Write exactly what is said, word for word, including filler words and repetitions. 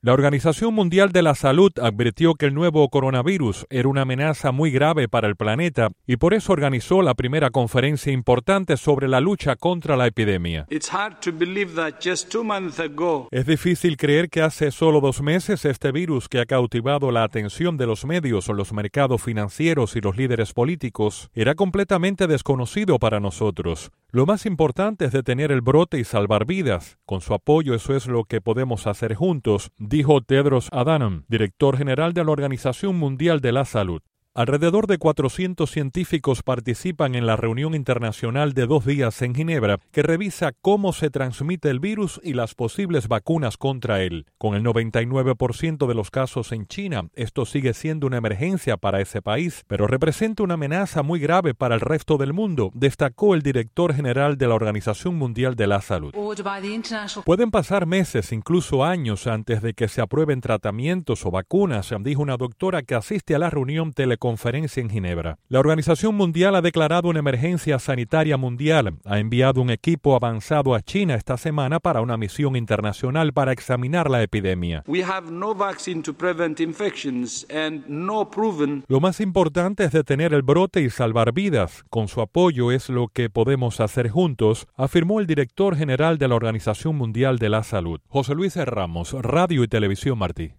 La Organización Mundial de la Salud advirtió que el nuevo coronavirus era una amenaza muy grave para el planeta y por eso organizó la primera conferencia importante sobre la lucha contra la epidemia. Es difícil creer que hace solo dos meses este virus que ha cautivado la atención de los medios, los mercados financieros y los líderes políticos era completamente desconocido para nosotros. Lo más importante es detener el brote y salvar vidas. Con su apoyo eso es lo que podemos hacer juntos, dijo Tedros Adhanom, director general de la Organización Mundial de la Salud. Alrededor de cuatrocientos científicos participan en la reunión internacional de dos días en Ginebra que revisa cómo se transmite el virus y las posibles vacunas contra él. Con el noventa y nueve por ciento de los casos en China, esto sigue siendo una emergencia para ese país, pero representa una amenaza muy grave para el resto del mundo, destacó el director general de la Organización Mundial de la Salud. Pueden pasar meses, incluso años, antes de que se aprueben tratamientos o vacunas, dijo una doctora que asiste a la reunión teleconferencia conferencia en Ginebra. La Organización Mundial ha declarado una emergencia sanitaria mundial. Ha enviado un equipo avanzado a China esta semana para una misión internacional para examinar la epidemia. We have no vaccine to prevent infections and no proven. Lo más importante es detener el brote y salvar vidas. Con su apoyo es lo que podemos hacer juntos, afirmó el director general de la Organización Mundial de la Salud. José Luis Ramos, Radio y Televisión Martí.